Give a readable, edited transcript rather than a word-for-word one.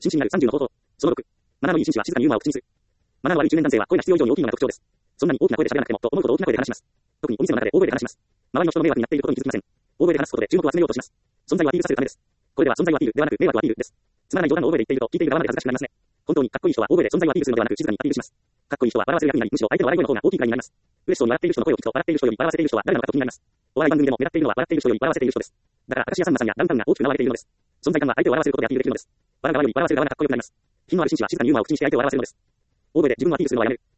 真摯になる30の方法。その6。マナーのいい紳士は静かにユーモアを口にする。マナーの悪い中年男性は声が必要以上に大きいのが特徴です。そんなに大きな声で喋らなくてもと思うほど大きな声で話します。特にお店の中で大声で話します。周りの人の迷惑になっていることに気づきません。大声で話すことで注目を集めようとします。存在をアピールさせるためです。これでは存在をアピールではなく迷惑をアピールです。つまらない冗談を大声で言っていると聞いている側まで恥ずかしくなりますね。本当にかっこいい人は大声で存在をアピールするのではなく静かにアピールします。かっこいい人は笑わせる役になり、むしろ相手の笑い声の方が大きいくらいになります。嬉しそうに笑っている人の声を聞くと笑っている人より笑わせている人は誰なのかと気になります。お笑い番組でも目立っているのは笑っている人より笑わせている人です。だから明石家さんまさんやダウンタウンが大きく笑われているのです。存在感は相手を笑わせることでアピールできるのです。笑う側より笑わせる側がかっこよくなります。品のある紳士は静かにユーモアを口にして相手を笑わせるのです。大声で自分をアピールするのはやめる。